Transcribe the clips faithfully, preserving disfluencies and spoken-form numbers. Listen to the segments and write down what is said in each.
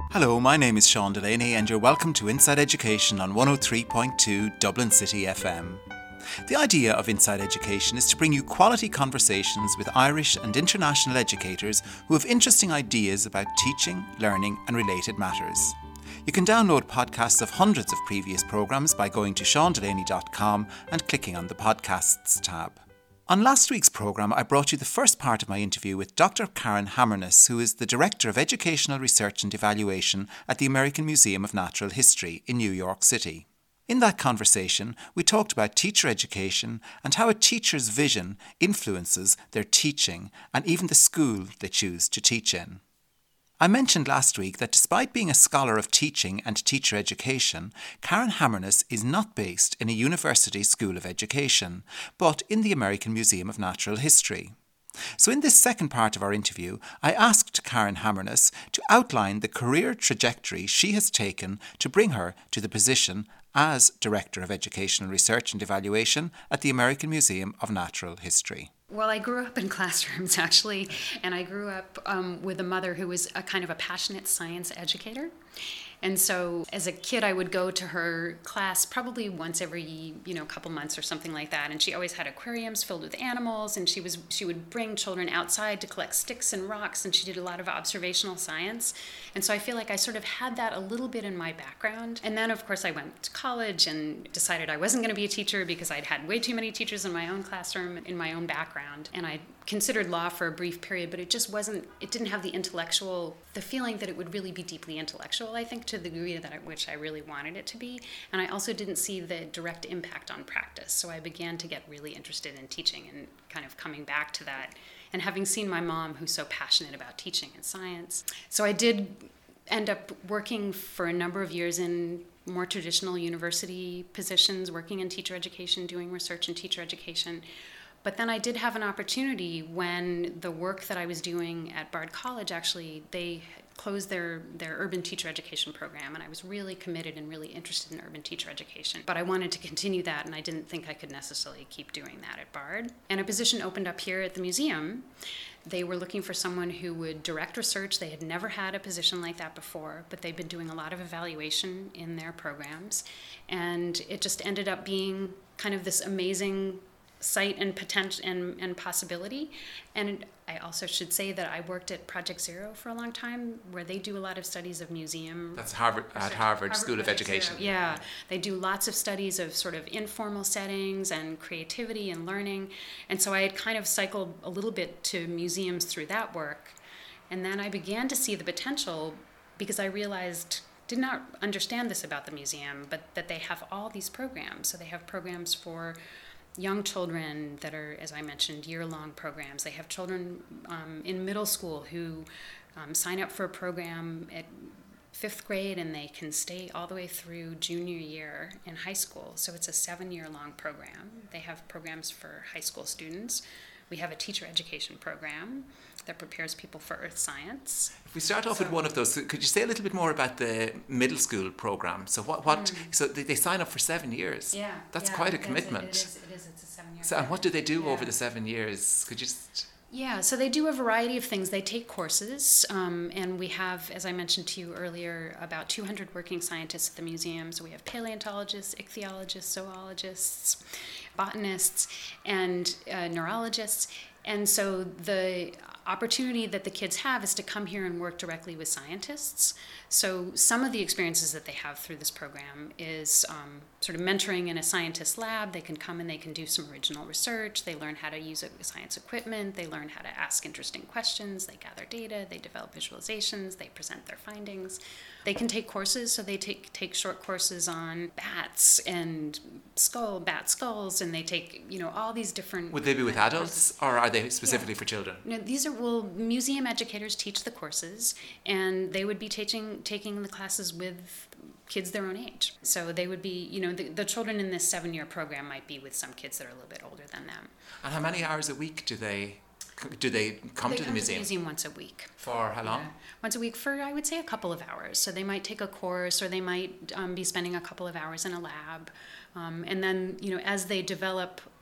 Hello, my name is Sean Delaney and you're welcome to Inside Education on one oh three point two Dublin City F M. The idea of Inside Education is to bring you quality conversations with Irish and international educators who have interesting ideas about teaching, learning and related matters. You can download podcasts of hundreds of previous programmes by going to sean delaney dot com and clicking on the Podcasts tab. On last week's programme, I brought you the first part of my interview with Doctor Karen Hammernes, who is the Director of Educational Research and Evaluation at the American Museum of Natural History in New York City. In that conversation, we talked about teacher education and how a teacher's vision influences their teaching and even the school they choose to teach in. I mentioned last week that despite being a scholar of teaching and teacher education, Karen Hammernes is not based in a university school of education, but in the American Museum of Natural History. So in this second part of our interview, I asked Karen Hammernes to outline the career trajectory she has taken to bring her to the position as Director of Educational Research and Evaluation at the American Museum of Natural History. Well, I grew up in classrooms, actually, and I grew up um, with a mother who was a kind of a passionate science educator. And so as a kid, I would go to her class probably once every, you know, couple months or something like that. And she always had aquariums filled with animals, and she was she would bring children outside to collect sticks and rocks, and she did a lot of observational science. And so I feel like I sort of had that a little bit in my background. And then, of course, I went to college and decided I wasn't going to be a teacher because I'd had way too many teachers in my own classroom, in my own background. And I considered law for a brief period, but it just wasn't, it didn't have the intellectual, the feeling that it would really be deeply intellectual, I think, to the degree that I, which I really wanted it to be. And I also didn't see the direct impact on practice. So I began to get really interested in teaching and kind of coming back to that. And having seen my mom, who's so passionate about teaching and science. So I did end up working for a number of years in more traditional university positions, working in teacher education, doing research in teacher education. But then I did have an opportunity when the work that I was doing at Bard College, actually, they closed their, their urban teacher education program, and I was really committed and really interested in urban teacher education. But I wanted to continue that, and I didn't think I could necessarily keep doing that at Bard. And a position opened up here at the museum. They were looking for someone who would direct research. They had never had a position like that before, but they'd been doing a lot of evaluation in their programs. And it just ended up being kind of this amazing site and potential and, and possibility. And I also should say that I worked at Project Zero for a long time, where they do a lot of studies of museum. That's Harvard at Harvard, Harvard School of Education. Zero. Yeah, they do lots of studies of sort of informal settings and creativity and learning. And so I had kind of cycled a little bit to museums through that work. And then I began to see the potential, because I realized, did not understand this about the museum, but that they have all these programs. So they have programs for young children that are, as I mentioned, year-long programs. They have children um, in middle school who um, sign up for a program at fifth grade, and they can stay all the way through junior year in high school. So it's a seven-year-long program. They have programs for high school students. We have a teacher education program that prepares people for earth science. If we start off so, with one of those, could you say a little bit more about the middle school program? So what, what mm. so they, they sign up for seven years. Yeah. That's yeah, quite a commitment. It is, it is, it's a seven-year So, and what do they do yeah. over the seven years? Could you just... Yeah, so they do a variety of things. They take courses, um, and we have, as I mentioned to you earlier, about two hundred working scientists at the museum. So we have paleontologists, ichthyologists, zoologists, botanists, and uh, neurologists. And so the opportunity that the kids have is to come here and work directly with scientists. So some of the experiences that they have through this program is um, sort of mentoring in a scientist lab. They can come and they can do some original research. They learn how to use science equipment. They learn how to ask interesting questions. They gather data. They develop visualizations. They present their findings. They can take courses, so they take take short courses on bats and skull, bat skulls, and they take, you know, all these different... Would they be with adults, or are they specifically yeah. for children? No, these are, well, museum educators teach the courses, and they would be teaching taking the classes with kids their own age. So they would be, you know, the, the children in this seven-year program might be with some kids that are a little bit older than them. And how many hours a week do they do they come they to the come museum? To the museum once a week. For how long? Yeah. Once a week for, I would say, a couple of hours. So they might take a course, or they might um, be spending a couple of hours in a lab. Um, and then, you know, as they develop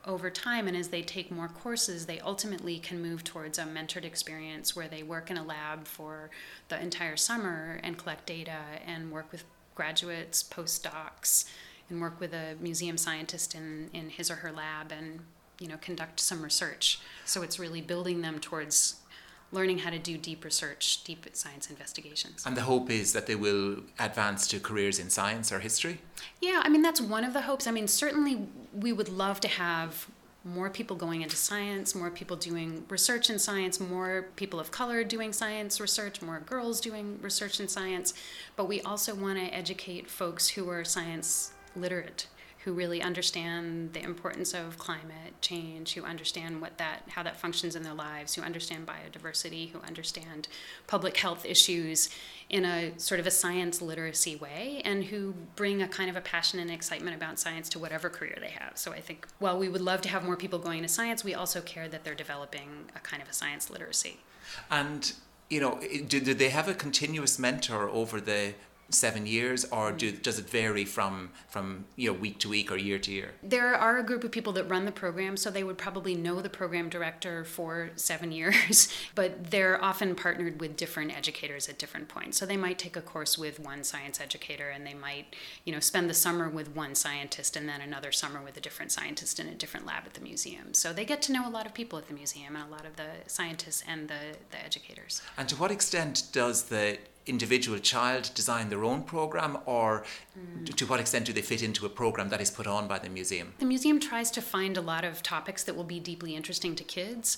over time, and as they take more courses, they ultimately can move towards a mentored experience where they work in a lab for the entire summer and collect data and work with graduates, postdocs, and work with a museum scientist in, in his or her lab and, you know, conduct some research. So it's really building them towards learning how to do deep research, deep science investigations. And the hope is that they will advance to careers in science or history? Yeah, I mean, that's one of the hopes. I mean, certainly we would love to have more people going into science, more people doing research in science, more people of color doing science research, more girls doing research in science. But we also want to educate folks who are science literate, who really understand the importance of climate change, who understand what that, how that functions in their lives, who understand biodiversity, who understand public health issues in a sort of a science literacy way, and who bring a kind of a passion and excitement about science to whatever career they have. So I think while we would love to have more people going into science, we also care that they're developing a kind of a science literacy. And, you know, do, do they have a continuous mentor over the seven years, or do, does it vary from from you know week to week or year to year? There are a group of people that run the program, so they would probably know the program director for seven years, but they're often partnered with different educators at different points. So they might take a course with one science educator, and they might, you know, spend the summer with one scientist and then another summer with a different scientist in a different lab at the museum. So they get to know a lot of people at the museum, and a lot of the scientists and the, the educators. And to what extent does the individual child design their own program, or mm. to what extent do they fit into a program that is put on by the museum? The museum tries to find a lot of topics that will be deeply interesting to kids,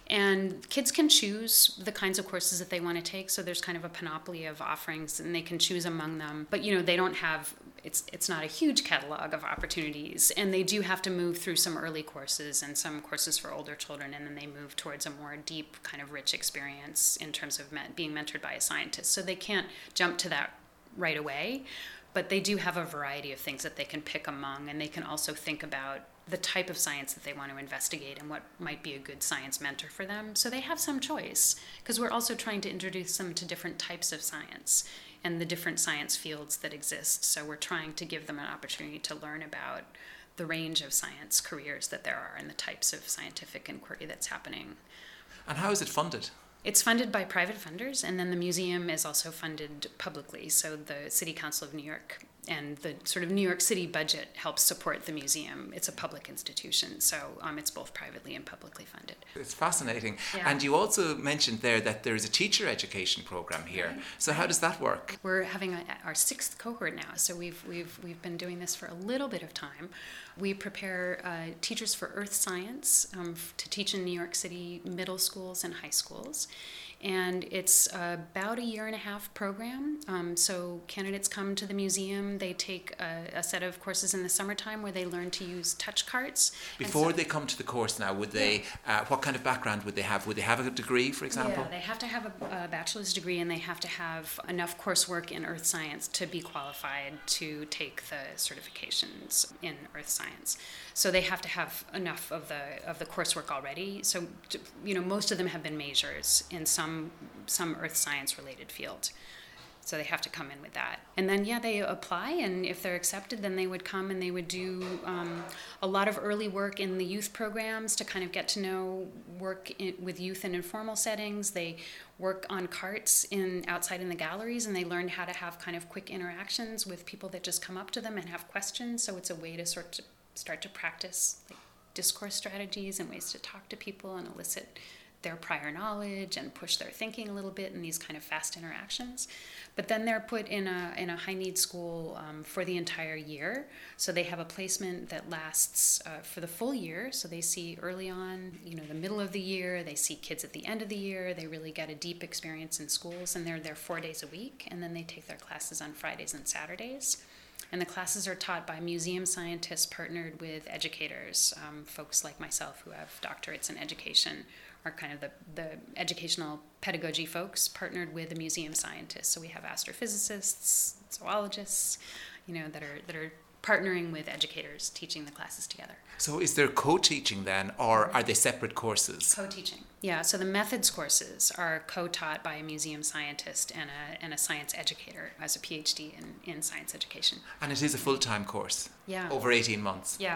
and kids can choose the kinds of courses that they want to take. So there's kind of a panoply of offerings, and they can choose among them. But you know, they don't have it's it's not a huge catalog of opportunities, and they do have to move through some early courses and some courses for older children, and then they move towards a more deep, kind of rich experience in terms of me- being mentored by a scientist. So they can't jump to that right away, but they do have a variety of things that they can pick among, and they can also think about the type of science that they want to investigate and what might be a good science mentor for them. So they have some choice, because we're also trying to introduce them to different types of science and the different science fields that exist. So we're trying to give them an opportunity to learn about the range of science careers that there are and the types of scientific inquiry that's happening. And how is it funded? It's funded by private funders, and then the museum is also funded publicly. So the City Council of New York and the sort of New York City budget helps support the museum. It's a public institution, so um, it's both privately and publicly funded. It's fascinating. Yeah. And you also mentioned there that there is a teacher education program here. Right. So how does that work? We're having a, our sixth cohort now, so we've we've we've been doing this for a little bit of time. We prepare uh, teachers for earth science um, to teach in New York City middle schools and high schools. And it's about a year and a half program. Um, so candidates come to the museum. They take a, a set of courses in the summertime where they learn to use touch carts. Before so, they come to the course now, would they? Yeah. Uh, what kind of background would they have? Would they have a degree, for example? Yeah, they have to have a, a bachelor's degree, and they have to have enough coursework in earth science to be qualified to take the certifications in earth science. So they have to have enough of the of the coursework already. So you know, most of them have been majors in some some earth science related field. So they have to come in with that. And then, yeah, they apply, and if they're accepted, then they would come and they would do um, a lot of early work in the youth programs to kind of get to know work in, with youth in informal settings. They work on carts in outside in the galleries, and they learn how to have kind of quick interactions with people that just come up to them and have questions. So it's a way to sort of start to practice like discourse strategies and ways to talk to people and elicit their prior knowledge and push their thinking a little bit in these kind of fast interactions. But then they're put in a in a high need school um, for the entire year. So they have a placement that lasts uh, for the full year. So they see early on, you know, the middle of the year, they see kids at the end of the year. They really get a deep experience in schools, and they're there four days a week, and then they take their classes on Fridays and Saturdays. And the classes are taught by museum scientists partnered with educators, um, folks like myself who have doctorates in education, are kind of the, the educational pedagogy folks partnered with the museum scientists. So we have astrophysicists, zoologists, you know, that are that are partnering with educators, teaching the classes together. So is there co-teaching then, or are they separate courses? Co-teaching, yeah. So the methods courses are co-taught by a museum scientist and a and a science educator as a PhD in, in science education. And it is a full-time course? Yeah. Over eighteen months? Yeah.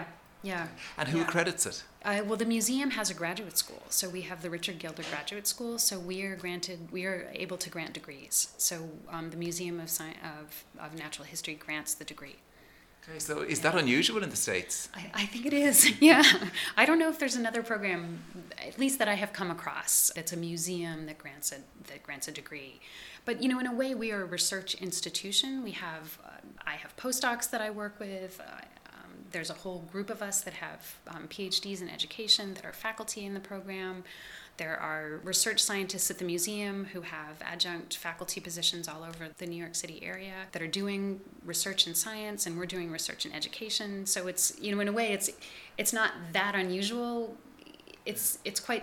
Yeah. And who yeah. accredits it? Uh, well, the museum has a graduate school, so we have the Richard Gilder Graduate School. So we are granted, we are able to grant degrees. So um, the Museum of, Sci- of of Natural History grants the degree. Okay, so is that unusual in the States? I, I think it is. Yeah, I don't know if there's another program, at least that I have come across, that's a museum that grants a that grants a degree. But you know, in a way, we are a research institution. We have, uh, I have postdocs that I work with. Uh, There's a whole group of us that have um, P H Ds in education that are faculty in the program. There are research scientists at the museum who have adjunct faculty positions all over the New York City area that are doing research in science, and we're doing research in education. So it's, you know, in a way, it's it's not that unusual. It's it's quite,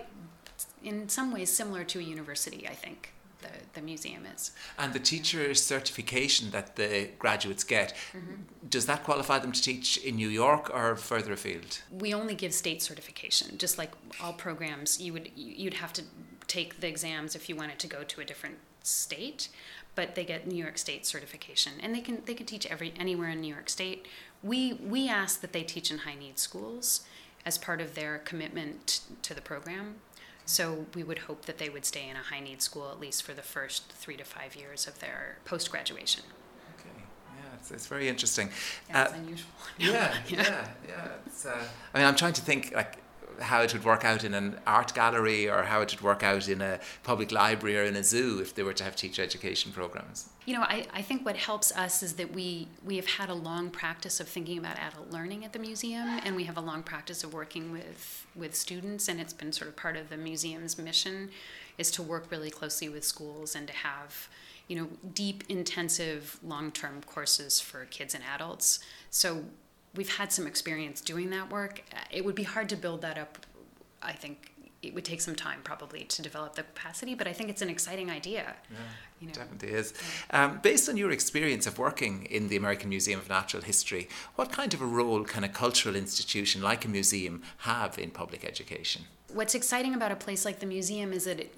in some ways, similar to a university, I think. The, the museum is. And the teacher certification that the graduates get, mm-hmm. does that qualify them to teach in New York or further afield? We only give state certification. Just like all programs, you would you'd have to take the exams if you wanted to go to a different state, but they get New York State certification, and they can they can teach every anywhere in New York State. We we ask that they teach in high need schools as part of their commitment to the program. So we would hope that they would stay in a high need school at least for the first three to five years of their post-graduation. Okay, yeah, it's, it's very interesting. That's uh, unusual. yeah, yeah, yeah. It's, uh, I mean, I'm trying to think like how it would work out in an art gallery, or how it would work out in a public library or in a zoo if they were to have teacher education programs. You know, I, I think what helps us is that we, we have had a long practice of thinking about adult learning at the museum, and we have a long practice of working with, with students, and it's been sort of part of the museum's mission is to work really closely with schools and to have, you know, deep, intensive, long-term courses for kids and adults. So we've had some experience doing that work. It would be hard to build that up, I think. It would take some time probably to develop the capacity, but I think it's an exciting idea. Yeah, you know. Definitely is. Yeah. Um, based on your experience of working in the American Museum of Natural History, what kind of a role can a cultural institution like a museum have in public education? What's exciting about a place like the museum is that it,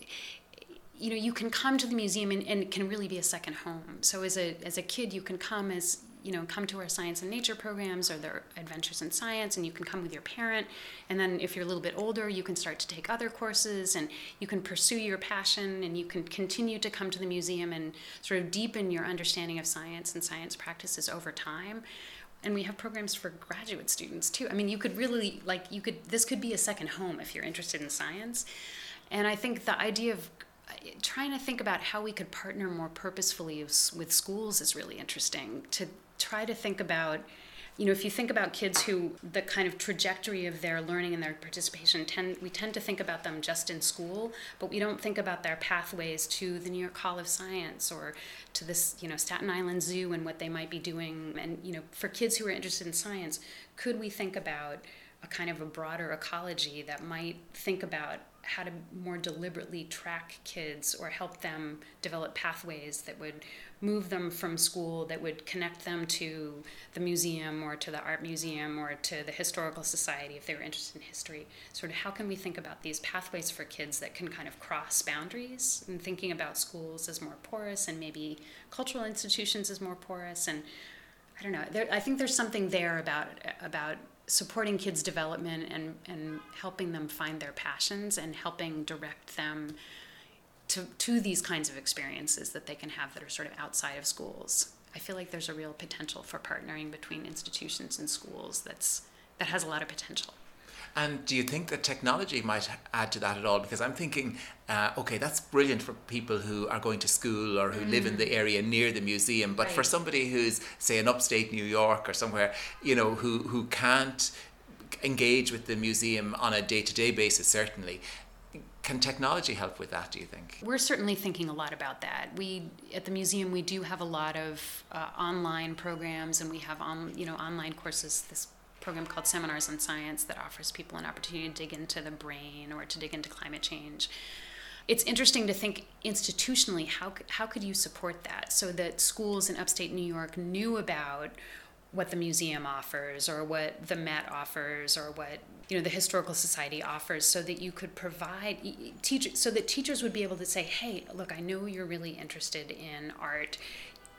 you know, you can come to the museum and, and it can really be a second home. So as a as a kid, you can come as you know, come to our science and nature programs or their adventures in science, and you can come with your parent. And then if you're a little bit older, you can start to take other courses, and you can pursue your passion, and you can continue to come to the museum and sort of deepen your understanding of science and science practices over time. And we have programs for graduate students too. I mean, you could really, like, you could, this could be a second home if you're interested in science. And I think the idea of trying to think about how we could partner more purposefully with schools is really interesting. To try to think about, you know, if you think about kids who, the kind of trajectory of their learning and their participation, tend we tend to think about them just in school, but we don't think about their pathways to the New York Hall of Science or to this, you know, Staten Island Zoo and what they might be doing. And, you know, for kids who are interested in science, could we think about a kind of a broader ecology that might think about how to more deliberately track kids or help them develop pathways that would move them from school, that would connect them to the museum or to the art museum or to the historical society if they were interested in history. Sort of how can we think about these pathways for kids that can kind of cross boundaries, and thinking about schools as more porous and maybe cultural institutions as more porous. And I don't know, there, I think there's something there about about supporting kids' development and, and helping them find their passions and helping direct them to, to these kinds of experiences that they can have that are sort of outside of schools. I feel like there's a real potential for partnering between institutions and schools that's that has a lot of potential. And do you think that technology might add to that at all? Because I'm thinking, uh, okay, that's brilliant for people who are going to school or who mm-hmm. live in the area near the museum. But right. for somebody who's, say, in upstate New York or somewhere, you know, who, who can't engage with the museum on a day-to-day basis, certainly, can technology help with that, do you think? We're certainly thinking a lot about that. We, at the museum, we do have a lot of uh, online programs, and we have on, you know, online courses, this program called Seminars on Science that offers people an opportunity to dig into the brain or to dig into climate change. It's interesting to think institutionally, how how could you support that so that schools in upstate New York knew about what the museum offers or what the Met offers or what, you know, the Historical Society offers, so that you could provide teachers, so that teachers would be able to say, hey, look, I know you're really interested in art.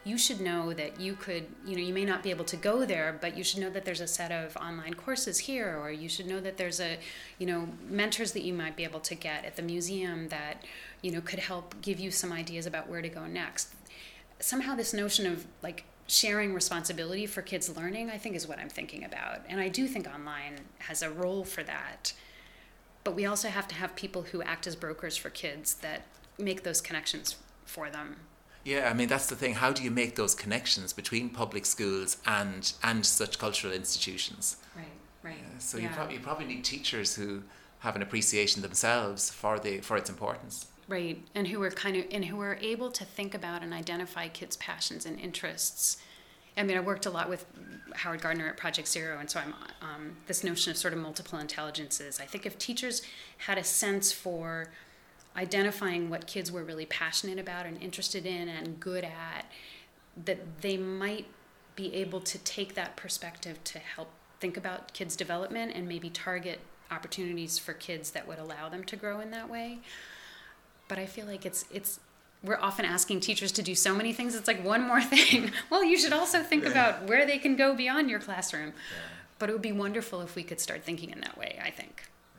you should know that you could, you know, you may not be able to go there, but you should know that there's a set of online courses here, or you should know that there's a, you know, mentors that you might be able to get at the museum that, you know, could help give you some ideas about where to go next. Somehow this notion of like sharing responsibility for kids learning, I think, is what I'm thinking about. And I do think online has a role for that. But we also have to have people who act as brokers for kids that make those connections for them. Yeah, I mean, that's the thing. How do you make those connections between public schools and and such cultural institutions? Right, right. Yeah, so yeah. you, pro- you probably need teachers who have an appreciation themselves for the for its importance. Right, and who are kind of and who are able to think about and identify kids' passions and interests. I mean, I worked a lot with Howard Gardner at Project Zero, and so I'm um, this notion of sort of multiple intelligences. I think if teachers had a sense for identifying what kids were really passionate about and interested in and good at, that they might be able to take that perspective to help think about kids' development and maybe target opportunities for kids that would allow them to grow in that way. But I feel like it's it's we're often asking teachers to do so many things. It's like one more thing. Well, you should also think about where they can go beyond your classroom. Yeah. But it would be wonderful if we could start thinking in that way, I think.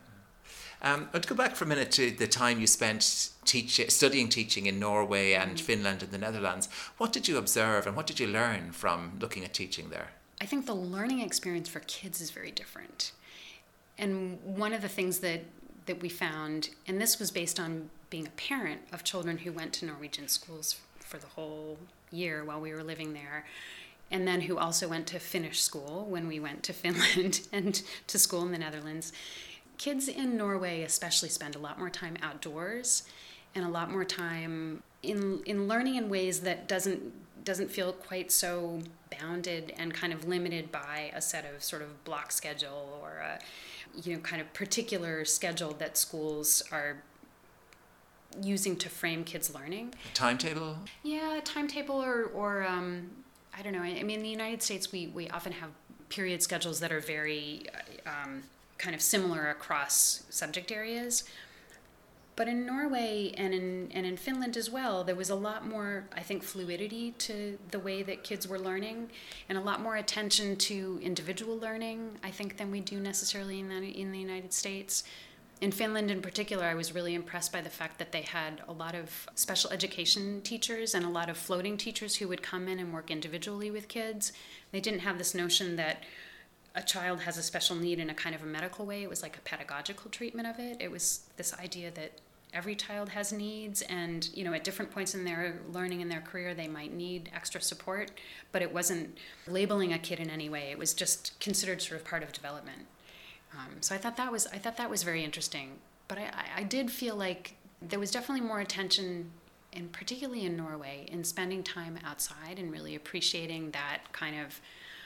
Um, I'd go back for a minute to the time you spent teach, studying teaching in Norway and mm-hmm. Finland and the Netherlands. What did you observe and what did you learn from looking at teaching there? I think the learning experience for kids is very different. And one of the things that, that we found, and this was based on being a parent of children who went to Norwegian schools for the whole year while we were living there, and then who also went to Finnish school when we went to Finland and to school in the Netherlands. Kids in Norway especially spend a lot more time outdoors and a lot more time in in learning in ways that doesn't doesn't feel quite so bounded and kind of limited by a set of sort of block schedule or a, you know, kind of particular schedule that schools are using to frame kids' learning. A timetable? Yeah, a timetable or, or um, I don't know. I mean, in the United States, we, we often have period schedules that are very um, kind of similar across subject areas. But in Norway and in and in Finland as well, there was a lot more, I think, fluidity to the way that kids were learning and a lot more attention to individual learning, I think, than we do necessarily in the, in the United States. In Finland in particular, I was really impressed by the fact that they had a lot of special education teachers and a lot of floating teachers who would come in and work individually with kids. They didn't have this notion that a child has a special need in a kind of a medical way. It was like a pedagogical treatment of it. It was this idea that every child has needs and, you know, at different points in their learning and their career, they might need extra support, but it wasn't labeling a kid in any way. It was just considered sort of part of development. Um, so I thought that was I thought that was very interesting. But I, I did feel like there was definitely more attention, and particularly in Norway, in spending time outside and really appreciating that kind of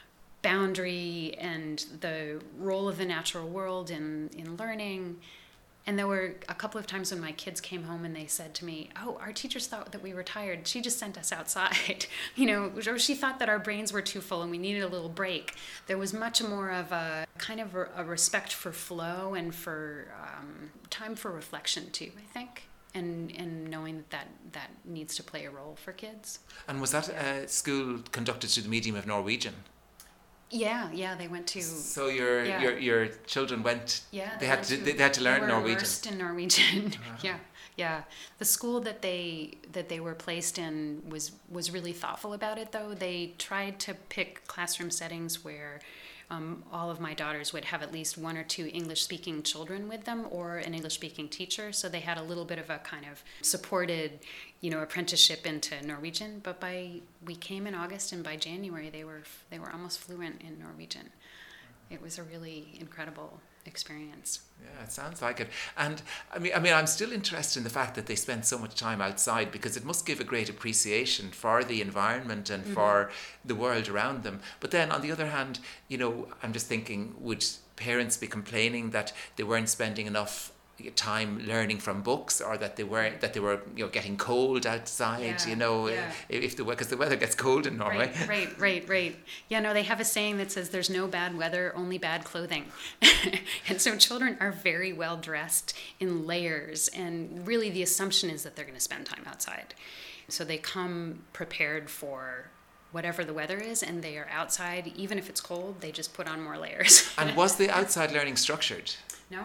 boundary and the role of the natural world in, in learning. And there were a couple of times when my kids came home and they said to me, oh, our teachers thought that we were tired. She just sent us outside. You know, or she thought that our brains were too full and we needed a little break. There was much more of a kind of a, a respect for flow and for um, time for reflection too, I think. And and knowing that, that that needs to play a role for kids. And was that uh, school conducted through the medium of Norwegian? Yeah, yeah, they went to. So your yeah. your your children went. Yeah, they, they had to, to they had to learn they were Norwegian. Immersed in Norwegian. Uh-huh. Yeah, yeah. The school that they that they were placed in was was really thoughtful about it. Though they tried to pick classroom settings where um, all of my daughters would have at least one or two English-speaking children with them, or an English-speaking teacher. So they had a little bit of a kind of supported, you know, apprenticeship into Norwegian. But by we came in August, and by January they were they were almost fluent in Norwegian. It was a really incredible experience. Yeah, it sounds like it. And I mean, I mean, I'm still interested in the fact that they spend so much time outside, because it must give a great appreciation for the environment and mm-hmm. for the world around them. But then, on the other hand, you know, I'm just thinking, would parents be complaining that they weren't spending enough time learning from books, or that they were that they were you know getting cold outside? Yeah, you know, yeah. if the because the weather gets cold in Norway. Right, right, right, right. Yeah, no, they have a saying that says there's no bad weather, only bad clothing. And so children are very well dressed in layers, and really the assumption is that they're going to spend time outside. So they come prepared for whatever the weather is, and they are outside. Even if it's cold, they just put on more layers. And was the outside learning structured? No.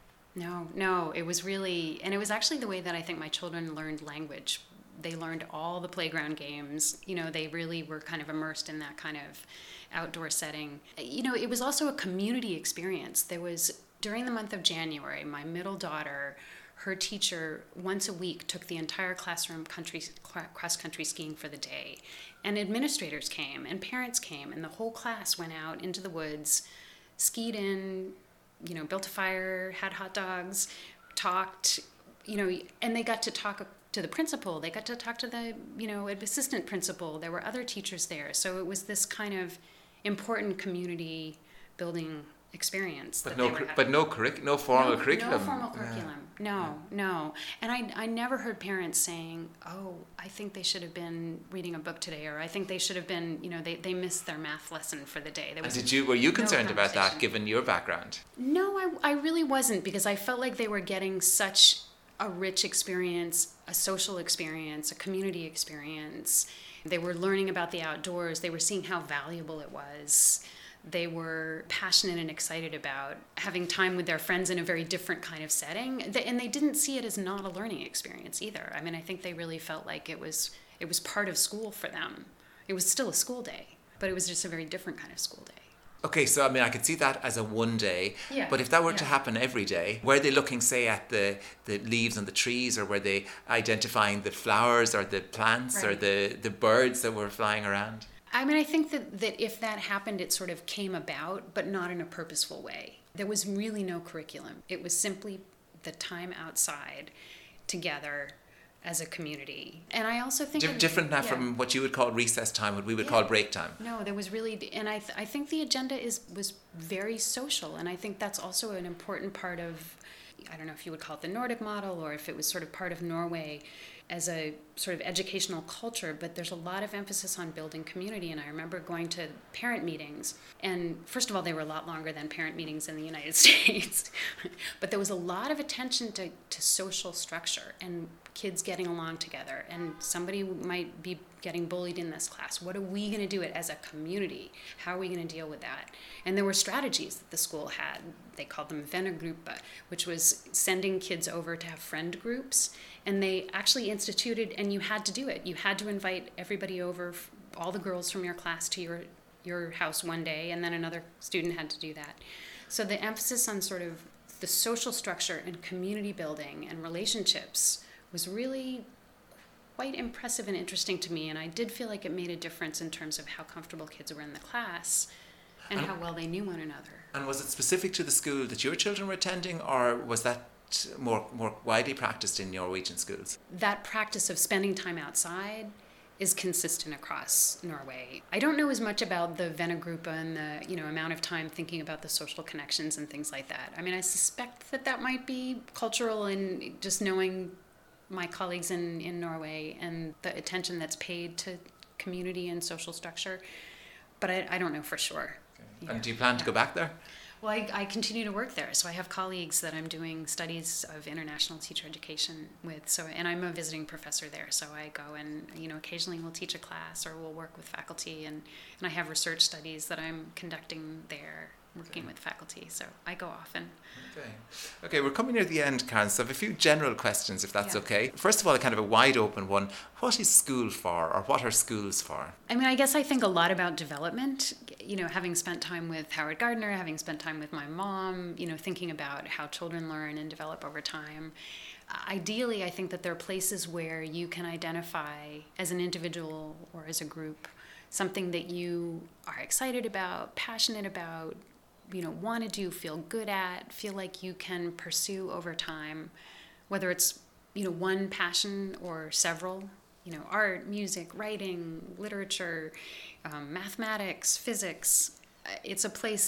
No, no, it was really, and it was actually the way that I think my children learned language. They learned all the playground games. You know, they really were kind of immersed in that kind of outdoor setting. You know, it was also a community experience. There was, during the month of January, my middle daughter, her teacher once a week took the entire classroom country cross-country skiing for the day. And administrators came and parents came, and the whole class went out into the woods, skied in, you know, built a fire, had hot dogs, talked, you know, and they got to talk to the principal. They got to talk to the, you know, assistant principal. There were other teachers there. So it was this kind of important community building experience. But that no, they were but no curric, no formal no, curriculum. No formal curriculum. Yeah. No, yeah. no. And I, I never heard parents saying, "Oh, I think they should have been reading a book today," or "I think they should have been, you know, they, they missed their math lesson for the day." There was and did you were you no concerned about that, given your background? No, I, I really wasn't, because I felt like they were getting such a rich experience, a social experience, a community experience. They were learning about the outdoors. They were seeing how valuable it was. They were passionate and excited about having time with their friends in a very different kind of setting. And they didn't see it as not a learning experience either. I mean, I think they really felt like it was it was part of school for them. It was still a school day, but it was just a very different kind of school day. Okay, so I mean, I could see that as a one day, yeah, but if that were yeah. to happen every day, were they looking, say, at the, the leaves on the trees, or were they identifying the flowers or the plants right. or the, the birds that were flying around? I mean, I think that, that if that happened, it sort of came about, but not in a purposeful way. There was really no curriculum. It was simply the time outside together as a community. And I also think... D- different now yeah. from what you would call recess time, what we would yeah. call break time. No, there was really... And I th- I think the agenda is was very social, and I think that's also an important part of... I don't know if you would call it the Nordic model, or if it was sort of part of Norway as a sort of educational culture, but there's a lot of emphasis on building community. And I remember going to parent meetings, and first of all, they were a lot longer than parent meetings in the United States, but there was a lot of attention to, to social structure and kids getting along together. And somebody might be getting bullied in this class. What are we going to do it as a community? How are we going to deal with that? And there were strategies that the school had. They called them vennergrupper, which was sending kids over to have friend groups. And they actually instituted, and you had to do it. You had to invite everybody over, all the girls from your class, to your your house one day, and then another student had to do that. So the emphasis on sort of the social structure and community building and relationships was really quite impressive and interesting to me, and I did feel like it made a difference in terms of how comfortable kids were in the class and, and how well they knew one another. And was it specific to the school that your children were attending, or was that more more widely practiced in Norwegian schools? That practice of spending time outside is consistent across Norway. I don't know as much about the vennergruppe and the, you know, amount of time thinking about the social connections and things like that. I mean, I suspect that that might be cultural, and just knowing my colleagues in, in Norway and the attention that's paid to community and social structure, but I, I don't know for sure. Okay. Yeah. And do you plan yeah. to go back there? Well, I, I continue to work there, so I have colleagues that I'm doing studies of international teacher education with. So, and I'm a visiting professor there, so I go and, you know, occasionally we'll teach a class or we'll work with faculty, and, and I have research studies that I'm conducting there, working okay. with faculty. So I go often. Okay. Okay, we're coming near the end, Karen, so I have a few general questions, if that's yeah. okay. First of all, a kind of a wide open one. What is school for, or what are schools for? I mean, I guess I think a lot about development. You know, having spent time with Howard Gardner, having spent time with my mom, you know, thinking about how children learn and develop over time. Ideally, I think that there are places where you can identify as an individual or as a group something that you are excited about, passionate about, you know, want to do, feel good at, feel like you can pursue over time, whether it's, you know, one passion or several, you know, art, music, writing, literature, um, mathematics, physics. It's a place,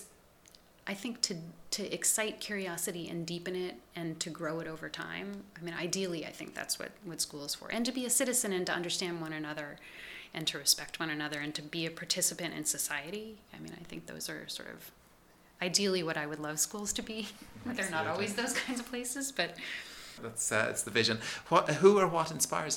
I think, to to excite curiosity and deepen it and to grow it over time. I mean, ideally, I think that's what, what school is for. And to be a citizen and to understand one another and to respect one another and to be a participant in society. I mean, I think those are sort of ideally what I would love schools to be. They're not always those kinds of places, but... That's uh, it's the vision. What, who or what inspires you?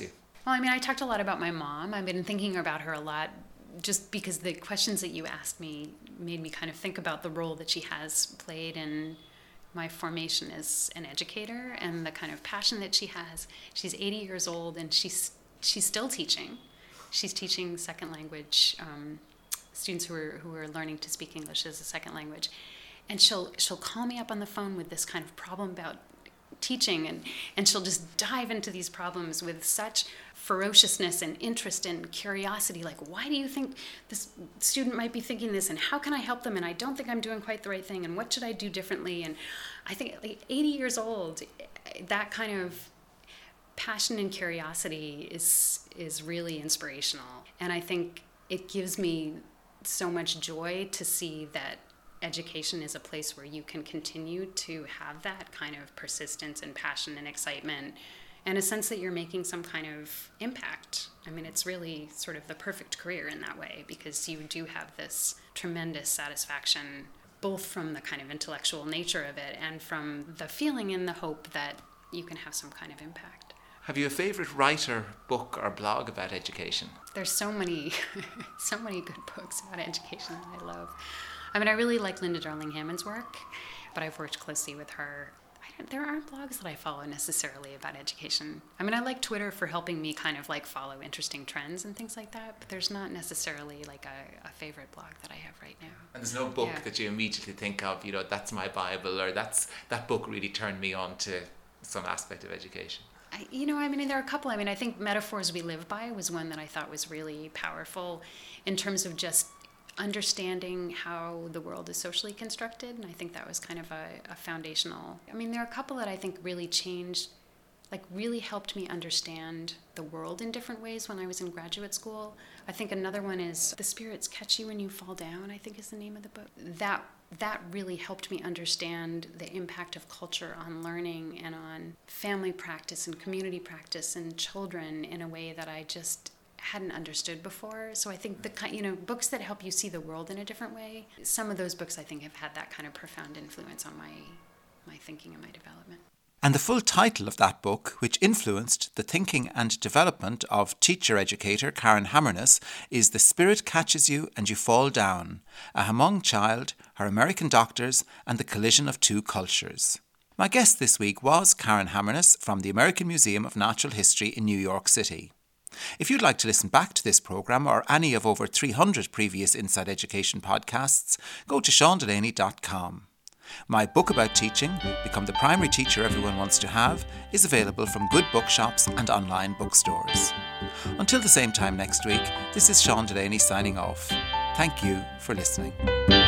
Well, I mean, I talked a lot about my mom. I've been thinking about her a lot just because the questions that you asked me made me kind of think about the role that she has played in my formation as an educator and the kind of passion that she has. She's eighty years old and she's she's still teaching. She's teaching second language um, students who are who are learning to speak English as a second language. And she'll she'll call me up on the phone with this kind of problem about teaching, and, and she'll just dive into these problems with such ferociousness and interest and curiosity. Like, why do you think this student might be thinking this, and how can I help them, and I don't think I'm doing quite the right thing, and what should I do differently? And I think like eighty years old, that kind of passion and curiosity is is really inspirational. And I think it gives me so much joy to see that education is a place where you can continue to have that kind of persistence and passion and excitement and a sense that you're making some kind of impact. I mean, it's really sort of the perfect career in that way, because you do have this tremendous satisfaction, both from the kind of intellectual nature of it and from the feeling and the hope that you can have some kind of impact. Have you a favorite writer, book, or blog about education? There's so many, so many good books about education that I love. I mean, I really like Linda Darling Hammond's work, but I've worked closely with her. I don't, there aren't blogs that I follow necessarily about education. I mean, I like Twitter for helping me kind of like follow interesting trends and things like that, but there's not necessarily like a, a favorite blog that I have right now. And there's no book Yeah. that you immediately think of, you know, that's my Bible, or that's that book really turned me on to some aspect of education? I, you know, I mean, there are a couple. I mean, I think Metaphors We Live By was one that I thought was really powerful in terms of just understanding how the world is socially constructed, and I think that was kind of a, a foundational. I mean, there are a couple that I think really changed, like really helped me understand the world in different ways when I was in graduate school. I think another one is The Spirits Catch You When You Fall Down, I think is the name of the book. That that really helped me understand the impact of culture on learning and on family practice and community practice and children in a way that I just hadn't understood before. So I think the kind, you know, books that help you see the world in a different way, some of those books I think have had that kind of profound influence on my my thinking and my development. And the full title of that book, which influenced the thinking and development of teacher-educator Karen Hammerness, is The Spirit Catches You and You Fall Down, a Hmong child, her American doctors, and the collision of two cultures. My guest this week was Karen Hammerness from the American Museum of Natural History in New York City. If you'd like to listen back to this programme or any of over three hundred previous Inside Education podcasts, go to sean delaney dot com. My book about teaching, Become the Primary Teacher Everyone Wants to Have, is available from good bookshops and online bookstores. Until the same time next week, this is Sean Delaney signing off. Thank you for listening.